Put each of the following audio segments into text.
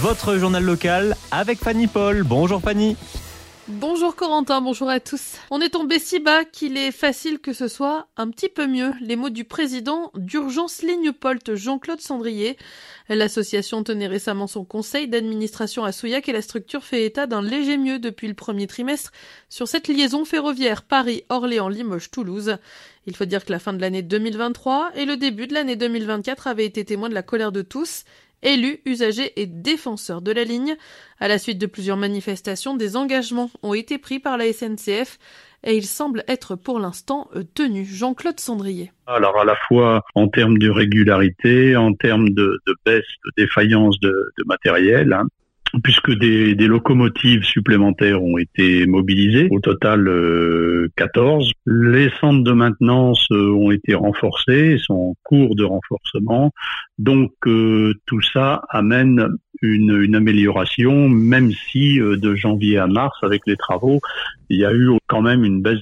votre journal local avec Fanny Paul. Bonjour Fanny. Bonjour Corentin, bonjour à tous. On est tombé si bas qu'il est facile que ce soit un petit peu mieux. Les mots du président d'Urgence Ligne-Polt, Jean-Claude Sandrier. L'association tenait récemment son conseil d'administration à Souillac et la structure fait état d'un léger mieux depuis le premier trimestre sur cette liaison ferroviaire Paris-Orléans-Limoges-Toulouse. Il faut dire que la fin de l'année 2023 et le début de l'année 2024 avaient été témoins de la colère de tous. Élus, usagers et défenseurs de la ligne. À la suite de plusieurs manifestations, des engagements ont été pris par la SNCF et ils semblent être pour l'instant tenus. Jean-Claude Sandrier. Alors à la fois en termes de régularité, en termes de baisse, de défaillance de matériel, puisque des locomotives supplémentaires ont été mobilisées, au total 14. Les centres de maintenance ont été renforcés, sont en cours de renforcement. Donc tout ça amène une amélioration, même si de janvier à mars, avec les travaux, il y a eu quand même une baisse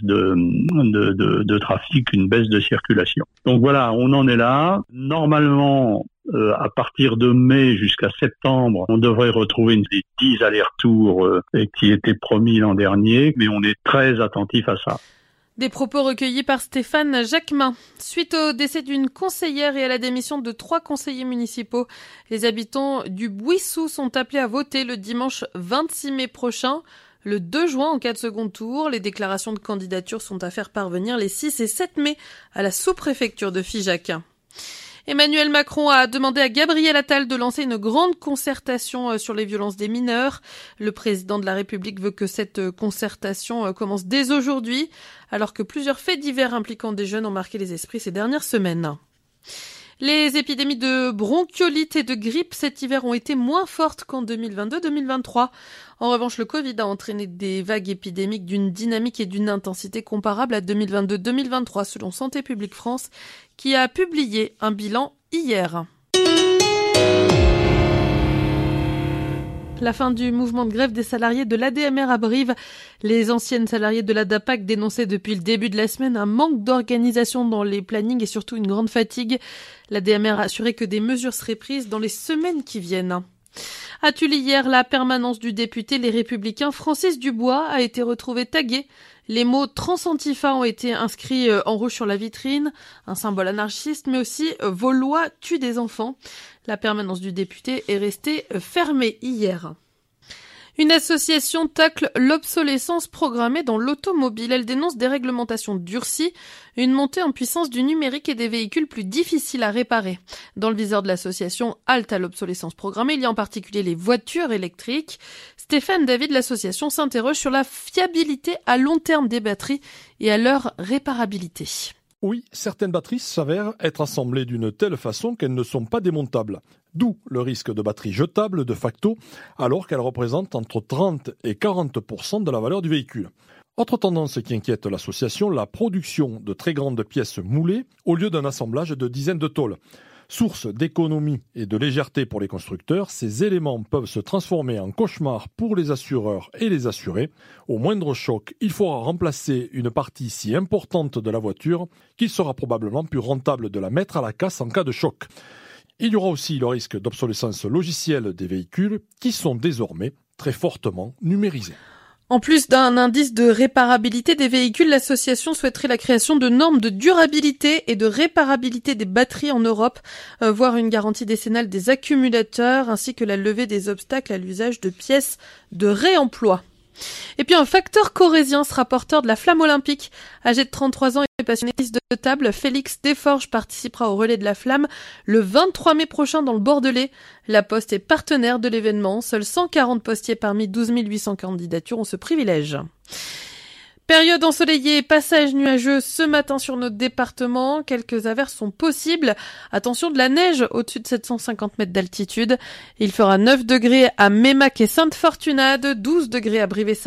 de trafic, une baisse de circulation. Donc voilà, on en est là. Normalement, à partir de mai jusqu'à septembre, on devrait retrouver des 10 allers-retours qui étaient promis l'an dernier, mais on est très attentif à ça. Des propos recueillis par Stéphane Jacquemin. Suite au décès d'une conseillère et à la démission de 3 conseillers municipaux, les habitants du Bouissou sont appelés à voter le dimanche 26 mai prochain. Le 2 juin, en cas de second tour, les déclarations de candidature sont à faire parvenir les 6 et 7 mai à la sous-préfecture de Figeac. Emmanuel Macron a demandé à Gabriel Attal de lancer une grande concertation sur les violences des mineurs. Le président de la République veut que cette concertation commence dès aujourd'hui, alors que plusieurs faits divers impliquant des jeunes ont marqué les esprits ces dernières semaines. Les épidémies de bronchiolite et de grippe cet hiver ont été moins fortes qu'en 2022-2023. En revanche, le Covid a entraîné des vagues épidémiques d'une dynamique et d'une intensité comparables à 2022-2023 selon Santé publique France, qui a publié un bilan hier. La fin du mouvement de grève des salariés de l'ADMR à Brive. Les anciennes salariées de la DAPAC dénonçaient depuis le début de la semaine un manque d'organisation dans les plannings et surtout une grande fatigue. L'ADMR a assuré que des mesures seraient prises dans les semaines qui viennent. À Tully hier, la permanence du député Les Républicains Francis Dubois a été retrouvée taguée. Les mots Transantifa ont été inscrits en rouge sur la vitrine, un symbole anarchiste, mais aussi Vos lois tuent des enfants. La permanence du député est restée fermée hier. Une association tacle l'obsolescence programmée dans l'automobile. Elle dénonce des réglementations durcies, une montée en puissance du numérique et des véhicules plus difficiles à réparer. Dans le viseur de l'association Halte à l'obsolescence programmée, il y a en particulier les voitures électriques. Stéphane David de l'association s'interroge sur la fiabilité à long terme des batteries et à leur réparabilité. Oui, certaines batteries s'avèrent être assemblées d'une telle façon qu'elles ne sont pas démontables. D'où le risque de batteries jetables de facto, alors qu'elles représentent entre 30 et 40% de la valeur du véhicule. Autre tendance qui inquiète l'association, la production de très grandes pièces moulées au lieu d'un assemblage de dizaines de tôles. Source d'économie et de légèreté pour les constructeurs, ces éléments peuvent se transformer en cauchemar pour les assureurs et les assurés. Au moindre choc, il faudra remplacer une partie si importante de la voiture qu'il sera probablement plus rentable de la mettre à la casse en cas de choc. Il y aura aussi le risque d'obsolescence logicielle des véhicules qui sont désormais très fortement numérisés. En plus d'un indice de réparabilité des véhicules, l'association souhaiterait la création de normes de durabilité et de réparabilité des batteries en Europe, voire une garantie décennale des accumulateurs, ainsi que la levée des obstacles à l'usage de pièces de réemploi. Et puis un facteur corrézien sera porteur de la flamme olympique. Âgé de 33 ans et passionné de table, Félix Desforges participera au relais de la flamme le 23 mai prochain dans le Bordelais. La Poste est partenaire de l'événement. Seuls 140 postiers parmi 12 800 candidatures ont ce privilège. Période ensoleillée, passage nuageux ce matin sur notre département. Quelques averses sont possibles. Attention de la neige au-dessus de 750 mètres d'altitude. Il fera 9 degrés à Mémac et Sainte-Fortunade, 12 degrés à Brive